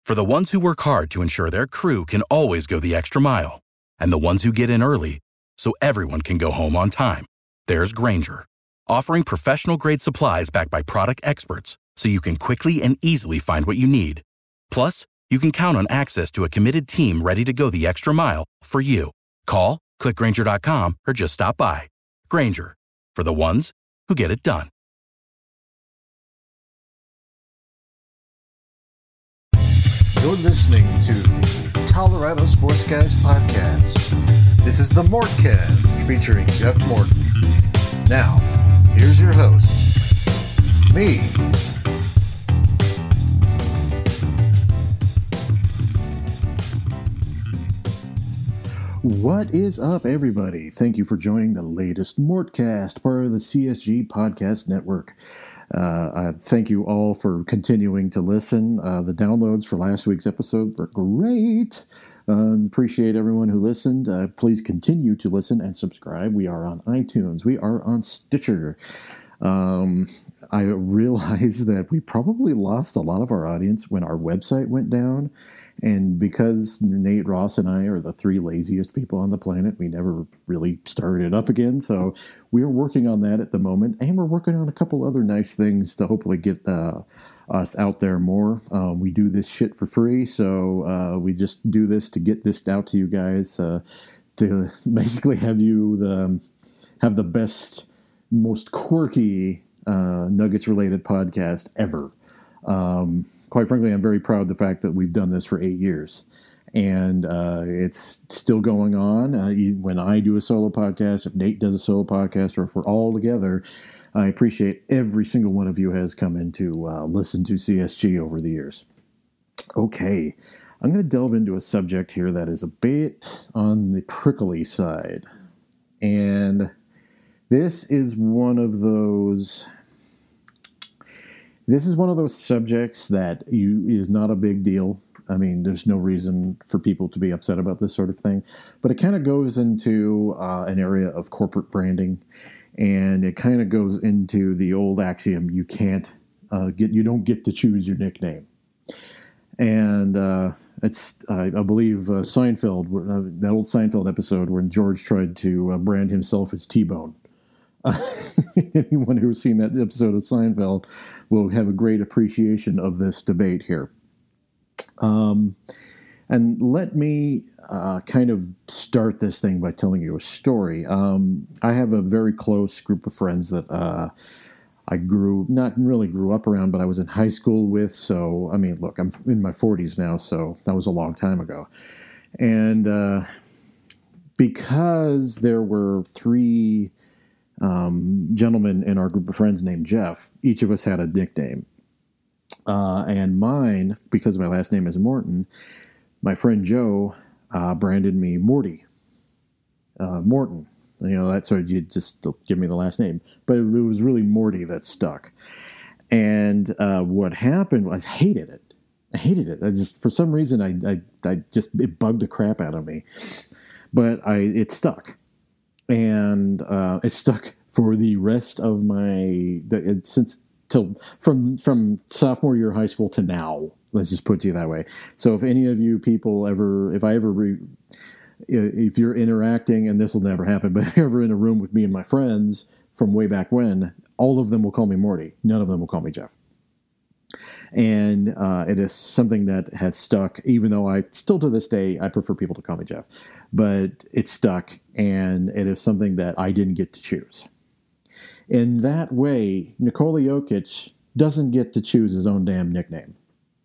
For the ones who work hard to ensure their crew can always go the extra mile, and the ones who get in early so everyone can go home on time, there's Grainger, offering professional-grade supplies backed by product experts so you can quickly and easily find what you need. Plus, you can count on access to a committed team ready to go the extra mile for you. Call, click Grainger.com, or just stop by. Grainger, for the ones who get it done. You're listening to Colorado Sportscast Podcast. This is the Mortcast featuring Jeff Morton. Now, here's your host, me. What is up, everybody? Thank you for joining the latest Mortcast, part of the CSG Podcast Network. I thank you all for continuing to listen. The downloads for last week's episode were great. Appreciate everyone who listened. Please continue to listen and subscribe. We are on iTunes. We are on Stitcher. I realized that we probably lost a lot of our audience when our website went down. And because Nate, Ross, and I are the three laziest people on the planet, we never really started it up again. So we're working on that at the moment. And we're working on a couple other nice things to hopefully get us out there more. We do this shit for free. So we just do this to get this out to you guys, to basically have you have the best, most quirky Nuggets-related podcast ever. Quite frankly, I'm very proud of the fact that we've done this for 8 years. And it's still going on. When I do a solo podcast, if Nate does a solo podcast, or if we're all together, I appreciate every single one of you has come in to listen to CSG over the years. Okay, I'm going to delve into a subject here that is a bit on the prickly side. And this is one of those subjects that is not a big deal. I mean, there's no reason for people to be upset about this sort of thing. But it kind of goes into an area of corporate branding, and it kind of goes into the old axiom: you don't get to choose your nickname. And it's I believe Seinfeld, that old Seinfeld episode when George tried to brand himself as T-Bone. Anyone who's seen that episode of Seinfeld will have a great appreciation of this debate here. And let me kind of start this thing by telling you a story. I have a very close group of friends that I not really grew up around, but I was in high school with. So, I mean, look, I'm in my 40s now, so that was a long time ago. And because there were three gentleman in our group of friends named Jeff, each of us had a nickname. And mine, because my last name is Morton, my friend Joe branded me Morty. Morton. You know, that's why you just give me the last name. But it was really Morty that stuck. And what happened was I hated it. I just, for some reason, it bugged the crap out of me. But it stuck. And it stuck for the rest of from sophomore year of high school to now. Let's just put it that way. So if any of you people if you're interacting, and this will never happen, but if you're ever in a room with me and my friends from way back when, all of them will call me Morty. None of them will call me Jeff. And it is something that has stuck, even though I still to this day, I prefer people to call me Jeff. But it stuck, and it is something that I didn't get to choose. In that way, Nikola Jokic doesn't get to choose his own damn nickname.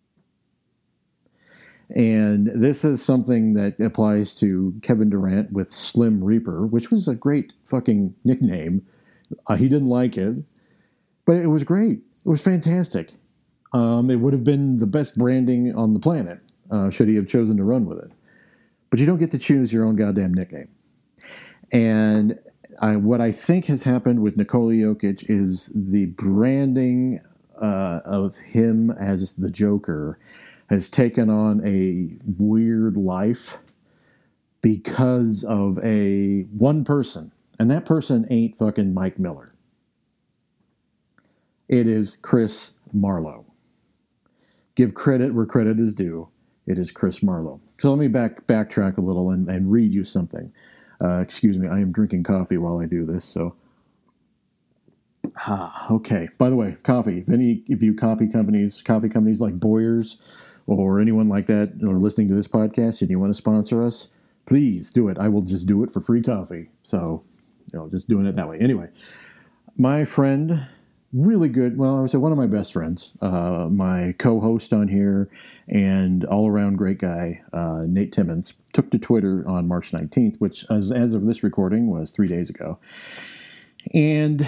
And this is something that applies to Kevin Durant with Slim Reaper, which was a great fucking nickname. He didn't like it, but it was great. It was fantastic. It would have been the best branding on the planet should he have chosen to run with it. But you don't get to choose your own goddamn nickname. And what I think has happened with Nikola Jokic is the branding of him as the Joker has taken on a weird life because of one person. And that person ain't fucking Mike Miller. It is Chris Marlowe. give credit where credit is due. It is Chris Marlowe. So let me backtrack a little and read you something. Excuse me, I am drinking coffee while I do this. So, okay. By the way, coffee. If you coffee companies like Boyers or anyone like that are listening to this podcast and you want to sponsor us, please do it. I will just do it for free coffee. So, just doing it that way. Anyway, my friend, really good, well, I would say one of my best friends, my co-host on here and all-around great guy, Nate Timmons, took to Twitter on March 19th, which as of this recording was 3 days ago, and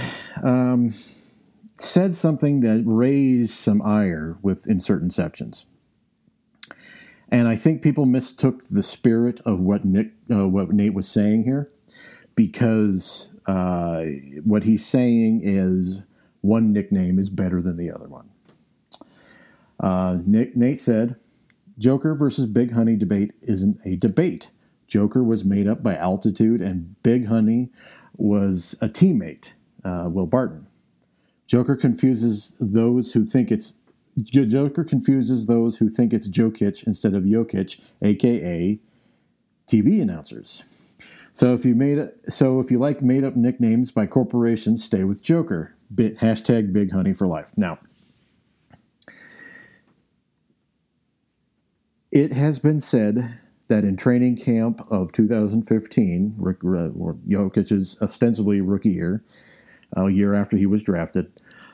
said something that raised some ire in certain sections. And I think people mistook the spirit of what Nate was saying here, because what he's saying is one nickname is better than the other one. Nate said, Joker versus Big Honey debate isn't a debate. Joker was made up by altitude, and Big Honey was a teammate, Will Barton. Joker confuses those who think it's Jokic instead of Jokic, aka TV announcers. So if you like made up nicknames by corporations, stay with Joker. Hashtag Big Honey for life. Now, it has been said that in training camp of 2015, Jokic's ostensibly rookie year, a year after he was drafted,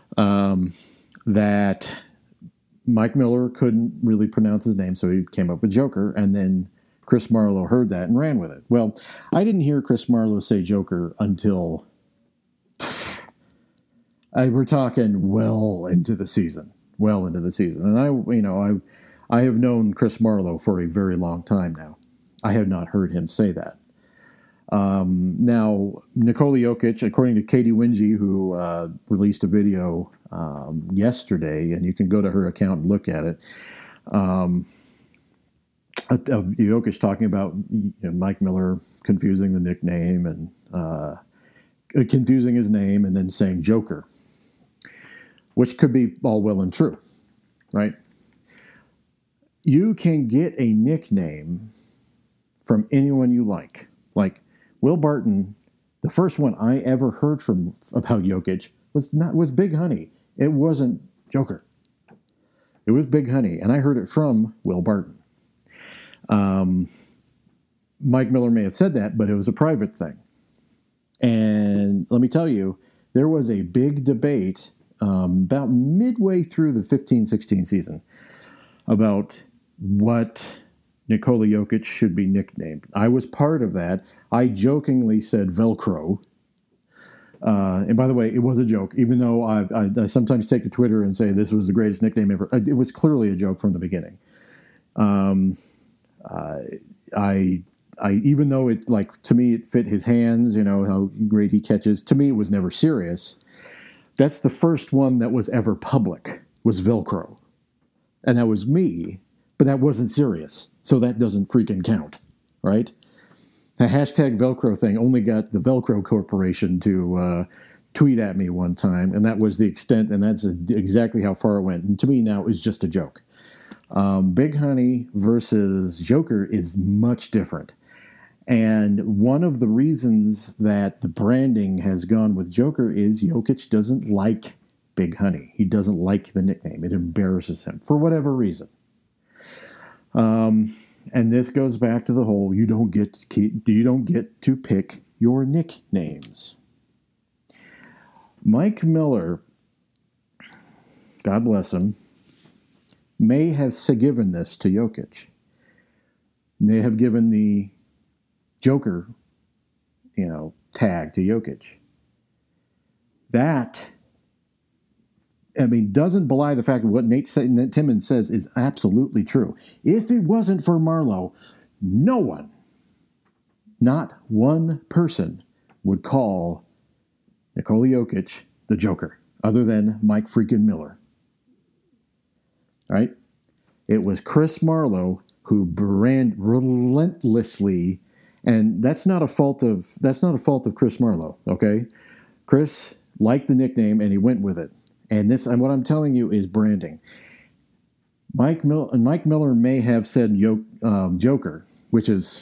that Mike Miller couldn't really pronounce his name, so he came up with Joker, and then Chris Marlowe heard that and ran with it. Well, I didn't hear Chris Marlowe say Joker until we're talking well into the season, and I have known Chris Marlowe for a very long time now. I have not heard him say that. Now, Nikola Jokic, according to Katie Winge, who released a video yesterday, and you can go to her account and look at it, of Jokic talking about Mike Miller confusing the nickname and confusing his name and then saying Joker, which could be all well and true, right? You can get a nickname from anyone you like. Like Will Barton, the first one I ever heard about Jokic was Big Honey. It wasn't Joker. It was Big Honey, and I heard it from Will Barton. Mike Miller may have said that, but it was a private thing. And let me tell you, there was a big debate about midway through the 15-16 season about what Nikola Jokic should be nicknamed. I was part of that. I jokingly said Velcro. And by the way, it was a joke, even though I sometimes take to Twitter and say this was the greatest nickname ever. It was clearly a joke from the beginning. I even though it, like, to me, it fit his hands, how great he catches. To me, it was never serious. That's the first one that was ever public, was Velcro. And that was me, but that wasn't serious. So that doesn't freaking count, right? The hashtag Velcro thing only got the Velcro Corporation to tweet at me one time, and that was the extent, and that's exactly how far it went. And to me now, it's just a joke. Big Honey versus Joker is much different. And one of the reasons that the branding has gone with Joker is Jokic doesn't like Big Honey. He doesn't like the nickname. It embarrasses him for whatever reason. And this goes back to the whole you don't get to pick your nicknames. Mike Miller, God bless him, may have given this to Jokic. They have given the Joker, tag to Jokic. That, doesn't belie the fact of what Nate Timmons says is absolutely true. If it wasn't for Marlowe, no one, not one person, would call Nikola Jokic the Joker, other than Mike freaking Miller. Right? It was Chris Marlowe who relentlessly, and that's not a fault of Chris Marlowe, okay? Chris liked the nickname and he went with it. And what I'm telling you is branding. Mike Miller may have said Joker, which is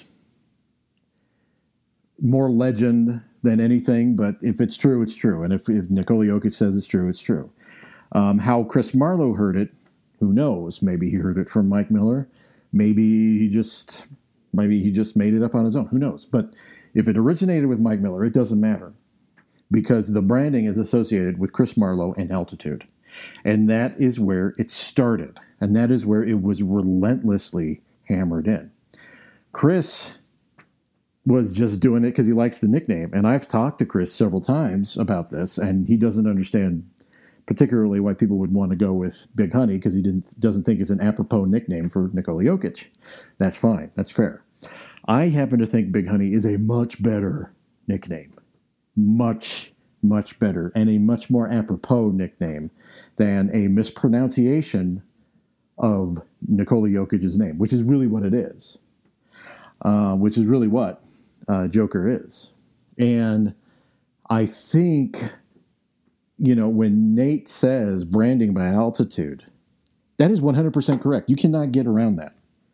more legend than anything, but if it's true, it's true. And if Nikola Jokic says it's true, it's true. How Chris Marlowe heard it, who knows? Maybe he heard it from Mike Miller. Maybe he just made it up on his own. Who knows? But if it originated with Mike Miller, it doesn't matter, because the branding is associated with Chris Marlowe and Altitude. And that is where it started. And that is where it was relentlessly hammered in. Chris was just doing it because he likes the nickname. And I've talked to Chris several times about this, and he doesn't understand particularly why people would want to go with Big Honey, because he doesn't think it's an apropos nickname for Nikola Jokic. That's fine. That's fair. I happen to think Big Honey is a much better nickname. Much, much better, and a much more apropos nickname than a mispronunciation of Nikola Jokic's name, which is really what it is. Which is really what Joker is. And I think, when Nate says branding by altitude, that is 100% correct. You cannot get around that.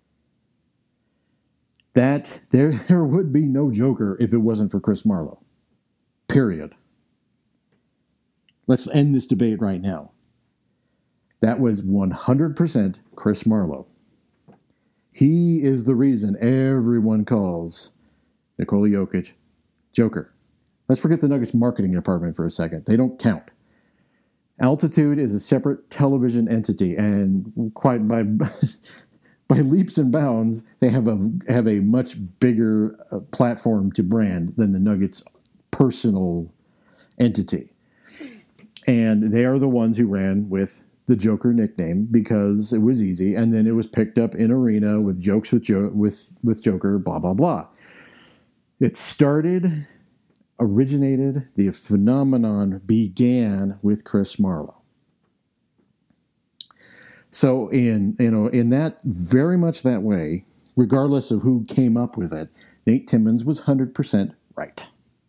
That there would be no Joker if it wasn't for Chris Marlowe. Period. Let's end this debate right now. That was 100% Chris Marlowe. He is the reason everyone calls Nikola Jokic Joker. Let's forget the Nuggets marketing department for a second. They don't count. Altitude is a separate television entity, and quite by leaps and bounds, they have a much bigger platform to brand than the Nuggets' personal entity. And they are the ones who ran with the Joker nickname because it was easy, and then it was picked up in arena with jokes with Joker, blah, blah, blah. It originated, the phenomenon began with Chris Marlowe. So in that, very much that way, regardless of who came up with it, Nate Timmons was 100% right.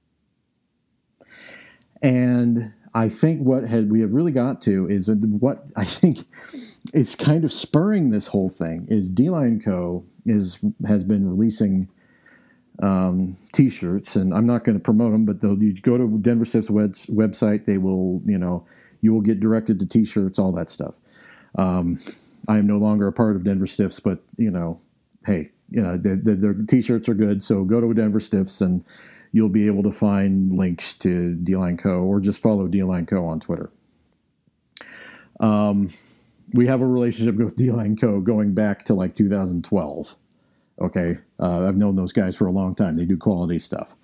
And I think what we have really got to is what I think is kind of spurring this whole thing is D-Line Co. has been releasing T-shirts, and I'm not going to promote them, but you go to Denver Stiff's website, they will, you will get directed to T-shirts, all that stuff. I am no longer a part of Denver Stiffs, but hey, their T-shirts are good, so go to Denver Stiffs and you'll be able to find links to D-Line Co. or just follow D-Line Co. on Twitter. We have a relationship with D-Line Co. going back to like 2012. Okay, I've known those guys for a long time. They do quality stuff.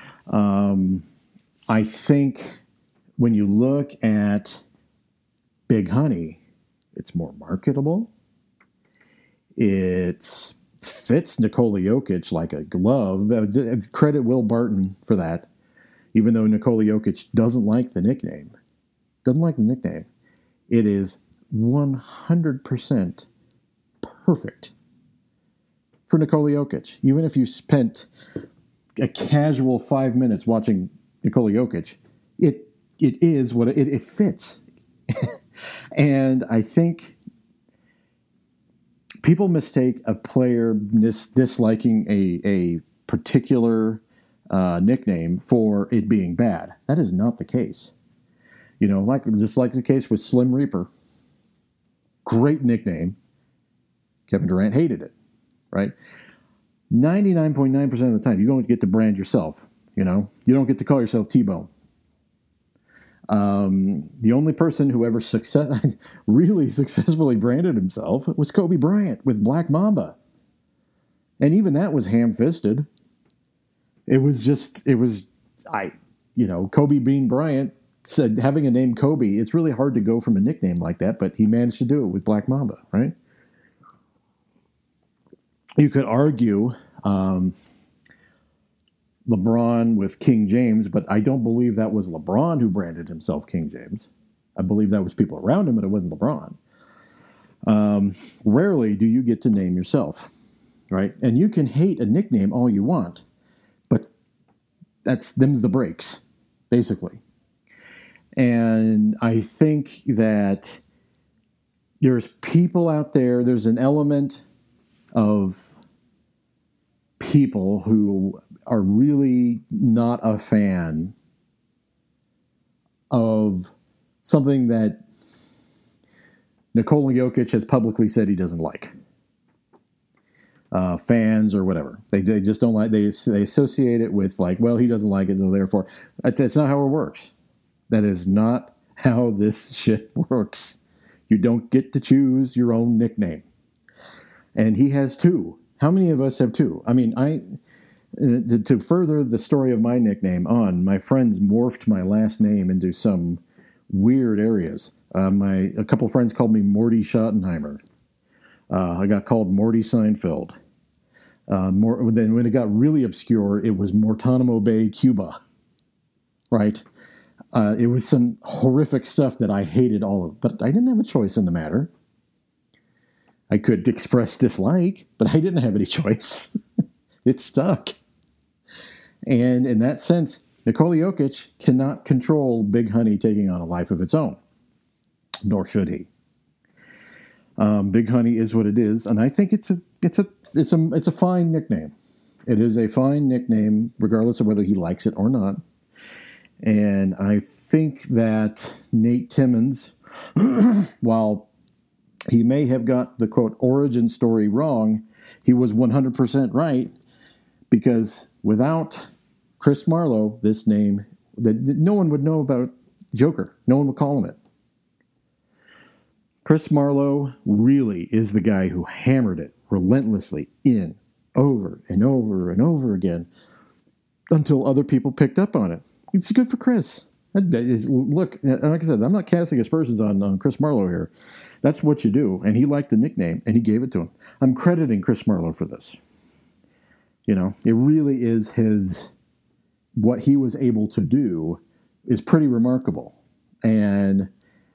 I think when you look at Big Honey, it's more marketable. It fits Nikola Jokic like a glove. Credit Will Barton for that, even though Nikola Jokic doesn't like the nickname. It is 100% perfect for Nikola Jokic. Even if you spent a casual 5 minutes watching Nikola Jokic, it is what it fits. And I think people mistake a player disliking a particular nickname for it being bad. That is not the case. Just like the case with Slim Reaper. Great nickname. Kevin Durant hated it, right? 99.9% of the time, you don't get to brand yourself. You don't get to call yourself T-Bone. The only person who ever really successfully branded himself was Kobe Bryant with Black Mamba. And even that was ham-fisted. Kobe Bean Bryant said, having a name Kobe, it's really hard to go from a nickname like that, but he managed to do it with Black Mamba, right? You could argue LeBron with King James, but I don't believe that was LeBron who branded himself King James. I believe that was people around him, but it wasn't LeBron. Rarely do you get to name yourself, right? And you can hate a nickname all you want, but them's the breaks, basically. And I think that there's people out there, there's an element of people who are really not a fan of something that Nikola Jokic has publicly said he doesn't like. Fans or whatever. They just don't like, they associate it with like, well, he doesn't like it, so therefore, that's not how it works. That is not how this shit works. You don't get to choose your own nickname. And he has two. How many of us have two? I mean, to further the story of my nickname on, my friends morphed my last name into some weird areas. A couple friends called me Morty Schottenheimer. I got called Morty Seinfeld. Then when it got really obscure, it was Mortonimo Bay, Cuba. Right? It was some horrific stuff that I hated all of, but I didn't have a choice in the matter. I could express dislike, but I didn't have any choice. It stuck. And in that sense, Nikola Jokic cannot control Big Honey taking on a life of its own. Nor should he. Big Honey is what it is, and I think it's a fine nickname. It is a fine nickname, regardless of whether he likes it or not. And I think that Nate Timmons, while he may have got the, quote, origin story wrong, he was 100% right, because without Chris Marlowe, this name, no one would know about Joker. No one would call him it. Chris Marlowe really is the guy who hammered it relentlessly in, over and over and over again, until other people picked up on it. It's good for Chris. Look, like I said, I'm not casting aspersions on Chris Marlowe here. That's what you do. And he liked the nickname, and he gave it to him. I'm crediting Chris Marlowe for this. You know, it really is what he was able to do is pretty remarkable. And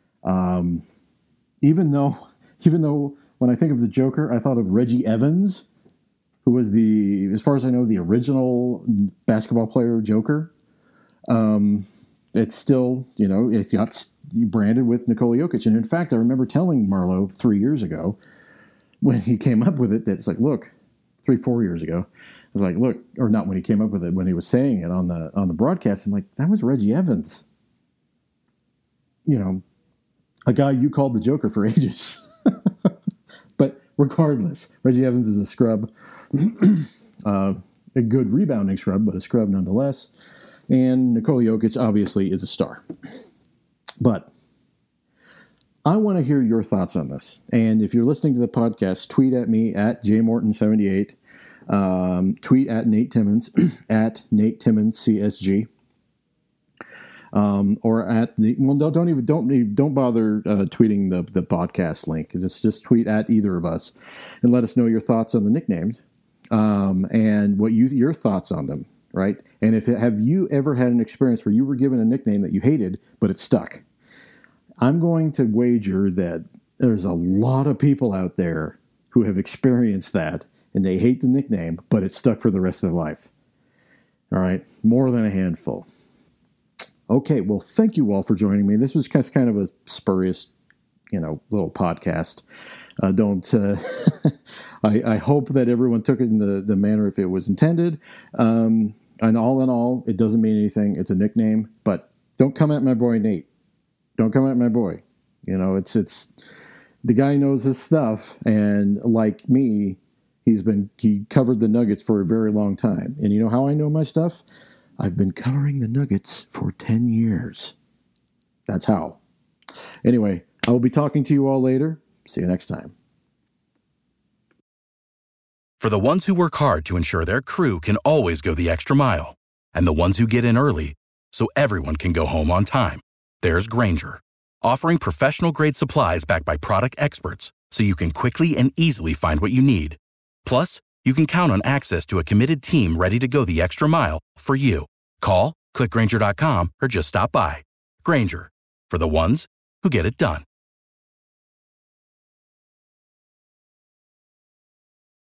even though when I think of the Joker, I thought of Reggie Evans, who was as far as I know, the original basketball player Joker. It's still, it got branded with Nikola Jokic. And in fact, I remember telling Marlowe 3 years ago when he came up with it, that it's like, look, 4 years ago, I was like, look, or not when he came up with it, when he was saying it on the broadcast, I'm like, that was Reggie Evans. A guy you called the Joker for ages. But regardless, Reggie Evans is a scrub. A good rebounding scrub, but a scrub nonetheless. And Nikola Jokic obviously is a star. But I want to hear your thoughts on this. And if you're listening to the podcast, tweet at me at jmorton78. Tweet at Nate Timmons at Nate Timmons CSG. Or at don't bother tweeting the podcast link. Just tweet at either of us and let us know your thoughts on the nicknames and what your thoughts on them. Right? And have you ever had an experience where you were given a nickname that you hated, but it stuck? I'm going to wager that there's a lot of people out there who have experienced that, and they hate the nickname, but it stuck for the rest of their life. All right? More than a handful. Okay, well, thank you all for joining me. This was kind of a spurious, little podcast. I hope that everyone took it in the manner if it was intended. And all in all, it doesn't mean anything. It's a nickname, but don't come at my boy Nate. Don't come at my boy. It's the guy knows his stuff, and like me, he covered the Nuggets for a very long time. And you know how I know my stuff? I've been covering the Nuggets for 10 years. That's how. Anyway, I will be talking to you all later. See you next time. For the ones who work hard to ensure their crew can always go the extra mile, and the ones who get in early so everyone can go home on time, there's Grainger, offering professional-grade supplies backed by product experts so you can quickly and easily find what you need. Plus, you can count on access to a committed team ready to go the extra mile for you. Call, click Grainger.com, or just stop by. Grainger, for the ones who get it done.